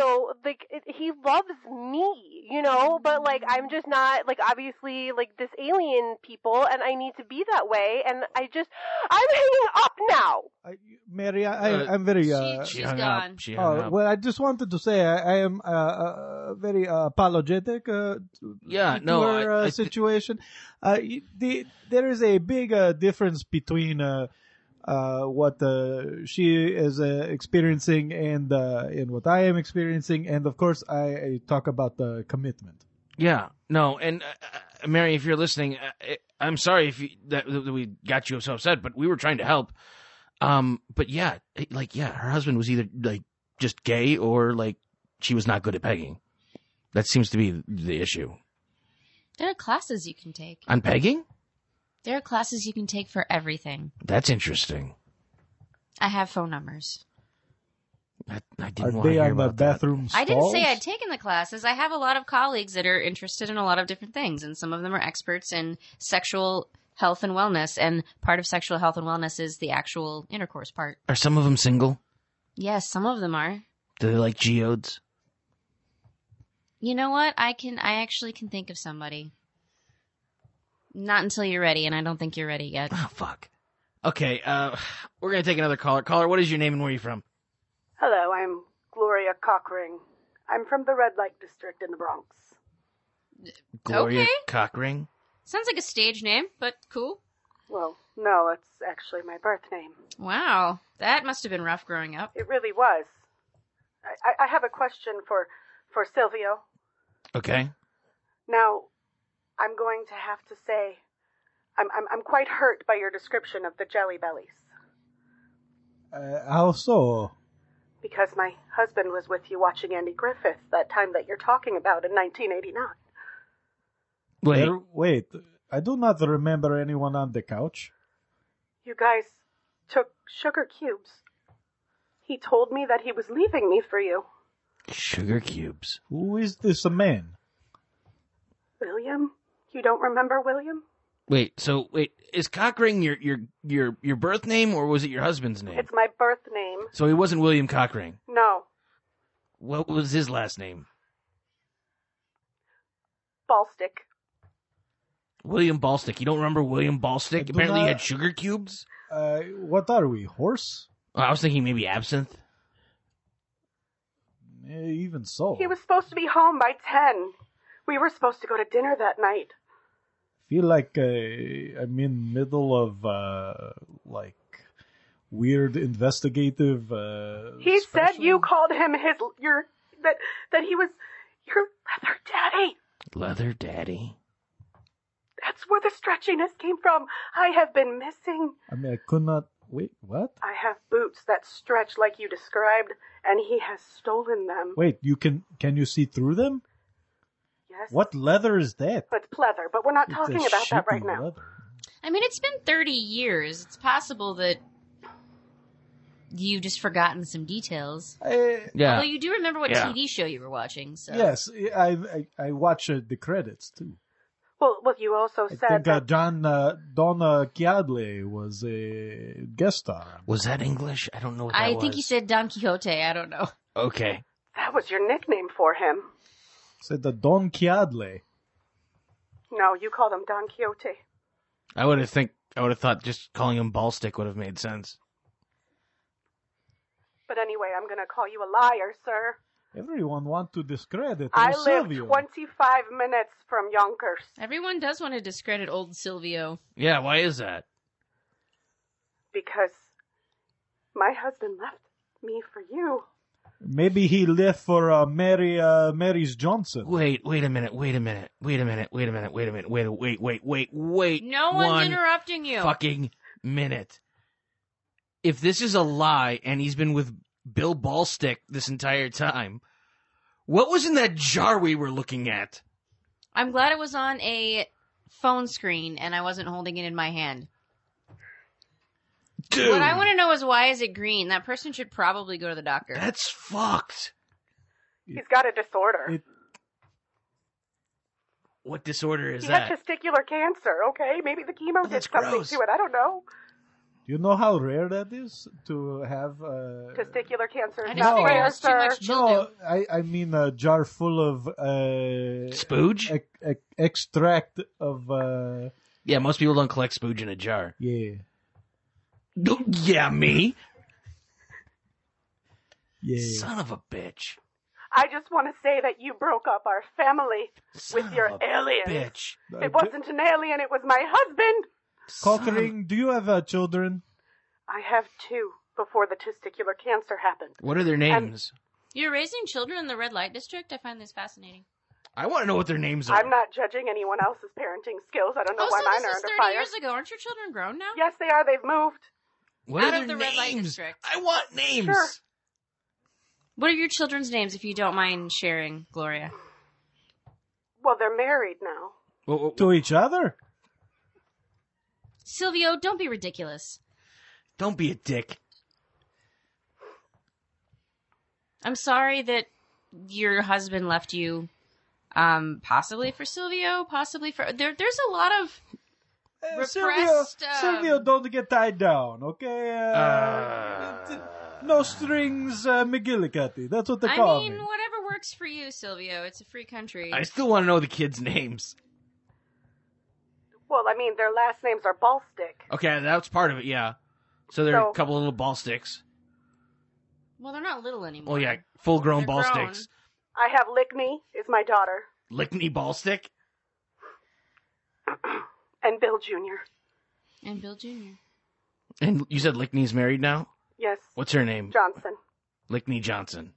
he loves me, but, I'm just not, obviously, this alien people, and I need to be that way, and I'm hanging up now. Mary, I'm very. She's gone. She hung up. Well, I just wanted to say I am very apologetic. To her situation. There is a big difference between what she is experiencing and what I am experiencing, and of course I talk about the commitment. Yeah, no, and Mary, if you're listening, I'm sorry that we got you so upset, but we were trying to help. But her husband was either just gay or she was not good at pegging. That seems to be the issue. There are classes you can take. On pegging? There are classes you can take for everything. That's interesting. I have phone numbers. I didn't want to hear about bathroom that. stalls? I didn't say I'd taken the classes. I have a lot of colleagues that are interested in a lot of different things, and some of them are experts in sexual health and wellness, and part of sexual health and wellness is the actual intercourse part. Are some of them single? Yes, some of them are. Do they like geodes? You know what? I actually can think of somebody. Not until you're ready, and I don't think you're ready yet. Oh, fuck. Okay, we're going to take another caller. Caller, what is your name and where are you from? Hello, I'm Gloria Cockring. I'm from the Red Light District in the Bronx. Gloria Okay. Cockring? Sounds like a stage name, but cool. Well, no, it's actually my birth name. Wow, that must have been rough growing up. It really was. I have a question for Silvio. Okay. Now, I'm going to have to say, I'm quite hurt by your description of the Jelly Bellies. How so? Because my husband was with you watching Andy Griffith that time that you're talking about in 1989. Wait, I do not remember anyone on the couch. You guys took sugar cubes. He told me that he was leaving me for you. Sugar cubes. Who is this man? William? You don't remember William? Wait, is Cockring your birth name or was it your husband's name? It's my birth name. So he wasn't William Cockring. No. What was his last name? Ballstick. William Ballstick. You don't remember William Ballstick? Apparently he had sugar cubes? What are we, horse? Oh, I was thinking maybe absinthe. Even so. He was supposed to be home by 10. We were supposed to go to dinner that night. Feel like I'm in middle of weird investigative. He special? said you called him that he was your leather daddy. Leather daddy. That's where the stretchiness came from. I have been missing. I mean, I could not. Wait, what? I have boots that stretch like you described, and he has stolen them. Wait, can you see through them? Yes. What leather is that? It's pleather, but we're not It's talking a about that right shitty now. leather. I mean, it's been 30 years. It's possible that you've just forgotten some details. Yeah. Although you do remember what TV show you were watching, so. Yes, I watched the credits too. Well, you also I said think Don Chiadle was a guest star. Was that English? I don't know what that I was. think he said Don Quixote. I don't know. Okay. that was your nickname for him. Said the Don Chiadle. No, you called him Don Quixote. I would have thought just calling him Ballstick would have made sense. But anyway, I'm going to call you a liar, sir. Everyone want to discredit I live Silvio. 25 minutes from Yonkers. Everyone does want to discredit old Silvio. Yeah, why is that? Because my husband left me for you. Maybe he left for Mary's Johnson. Wait a minute. No one's interrupting you. Fucking minute. If this is a lie and he's been with Bill Ballstick this entire time, what was in that jar we were looking at? I'm glad it was on a phone screen and I wasn't holding it in my hand. Dude. What I want to know is why is it green? That person should probably go to the doctor. That's fucked. He's got a disorder. What disorder is he that? had testicular cancer, okay? Maybe the chemo did something gross. to it. I don't know. You know how rare that is to have Testicular cancer is I not didn't figure it rare, was too sir. much children. No, I mean a jar full of spooge? Extract of Yeah, most people don't collect spooge in a jar. Yeah. Yeah, me. Yeah. Son of a bitch. I just want to say that you broke up our family with your alien. Bitch. It wasn't an alien, it was my husband. Cockering, do you have children? I have 2 before the testicular cancer happened. What are their names? You're raising children in the red light district? I find this fascinating. I want to know what their names are. I'm not judging anyone else's parenting skills. I don't know why so mine this are is under 30 fire. years ago. Aren't your children grown now? Yes, they are. They've moved. What Out are of their the red light names? district. I want names. Sure. What are your children's names, if you don't mind sharing, Gloria? Well, they're married now. To each other? Silvio, don't be ridiculous. Don't be a dick. I'm sorry that your husband left you, possibly for Silvio, possibly for... There's a lot of repressed... Silvio, don't get tied down, okay? No strings, McGillicuddy. That's what they call I mean, me. whatever works for you, Silvio. It's a free country. I still want to know the kids' names. Well, I mean, their last names are Ballstick. Okay, that's part of it, yeah. So they're a couple of little ball sticks. Well, they're not little anymore. Oh, yeah, full-grown They're ball grown. sticks. I have Lickney is my daughter, Lickney ball stick? and Bill Jr. And Bill Jr. And you said Lickney's married now? Yes. What's her name? Johnson. Lickney Johnson.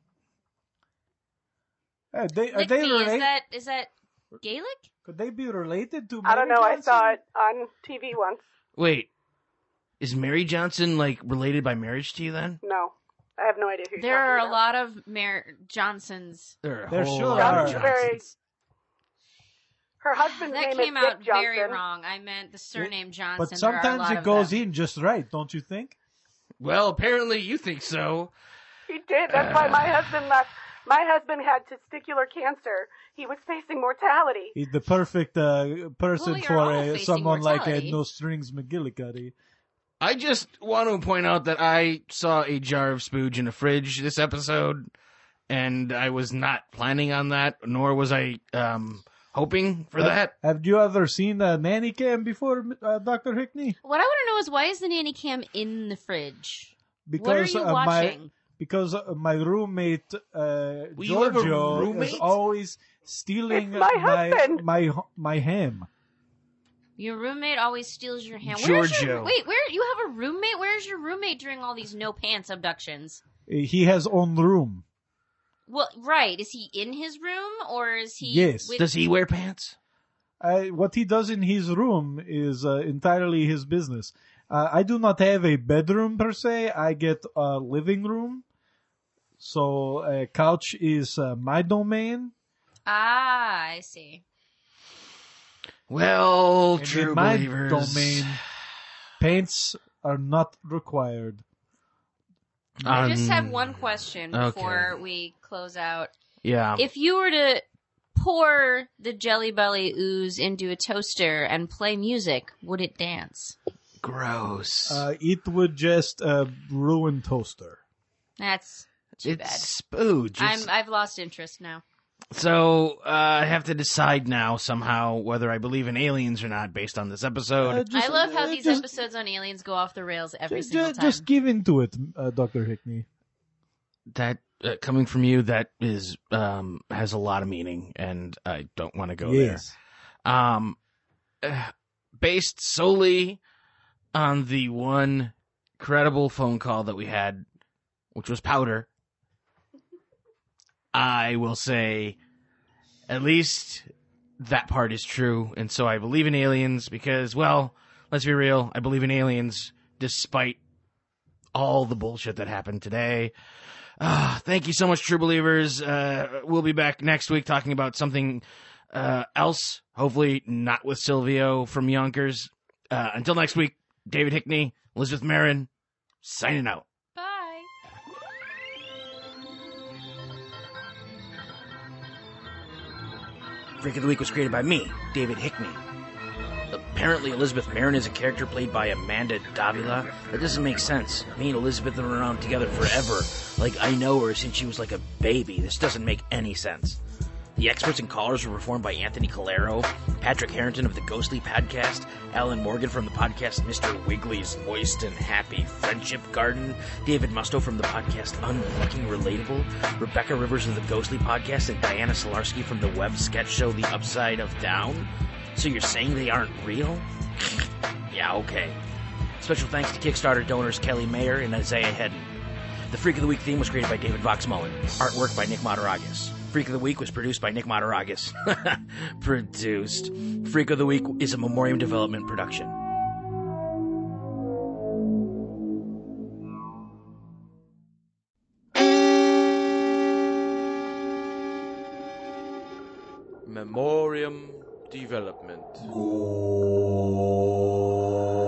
Are they Lickney, related? is that Gaelic? Could they be related to I don't Mary know. Johnson? I saw it on TV once. Wait, is Mary Johnson, like, related by marriage to you then? No. I have no idea who you're There are talking a about. lot of Johnsons. There There whole sure lot are. of Johnsons. Her husband's That name came is out Dick Johnson. very wrong. I meant the surname Johnson. But There are a sometimes lot it of goes them. in just right, don't you think? Well, apparently you think so. He did. That's why my husband left. My husband had testicular cancer. He was facing mortality. He's the perfect person Well, you're all for facing someone like mortality. No Strings McGillicuddy. I just want to point out that I saw a jar of spooge in a fridge this episode, and I was not planning on that, nor was I hoping for that. Have you ever seen a nanny cam before, Dr. Hickney? What I want to know is why is the nanny cam in the fridge? Because what are you watching? my roommate you have a Giorgio roommate? is always stealing It's my husband. my ham. Your roommate always steals your ham. Giorgio. Wait, where you have a roommate? Where's your roommate during all these no pants abductions? He has own room. Well, right. Is he in his room or is he? Yes. With... Does he wear pants? What he does in his room is entirely his business. I do not have a bedroom per se. I get a living room. So a couch is my domain. Ah, I see. Well, And true in my believers. domain, pants are not required. I just have one question okay. before we close out. Yeah. If you were to pour the Jelly Belly ooze into a toaster and play music, would it dance? Gross. It would just ruin toaster. That's too bad. It's spooge. I've lost interest now. So, I have to decide now somehow whether I believe in aliens or not based on this episode. I love how these episodes on aliens go off the rails every single time. Just give into it, Dr. Hickney. That, coming from you, that is, has a lot of meaning, and I don't want to go there. Based solely on the one credible phone call that we had, which was Powder, I will say at least that part is true. And so I believe in aliens because, well, let's be real. I believe in aliens despite all the bullshit that happened today. Thank you so much, true believers. We'll be back next week talking about something else. Hopefully not with Silvio from Yonkers. Until next week, David Hickney, Elizabeth Marin, signing out. Bye. Freak of the Week was created by me, David Hickney. Apparently Elizabeth Marin is a character played by Amanda Davila. That doesn't make sense. Me and Elizabeth have been around together forever. Like, I know her since she was like a baby. This doesn't make any sense. The experts and callers were performed by Anthony Calero, Patrick Harrington of the Ghostly Podcast, Alan Morgan from the podcast Mr. Wiggly's Moist and Happy Friendship Garden, David Musto from the podcast Unfucking Relatable, Rebecca Rivers of the Ghostly Podcast, and Diana Solarski from the web sketch show The Upside of Down. So you're saying they aren't real? Yeah, okay. Special thanks to Kickstarter donors Kelly Mayer and Isaiah Hedden. The Freak of the Week theme was created by David Vox Mullen. Artwork by Nick Mataragas. Freak of the Week was produced by Nick Mataragas. Produced. Freak of the Week is a Memoriam Development production. Memoriam Development.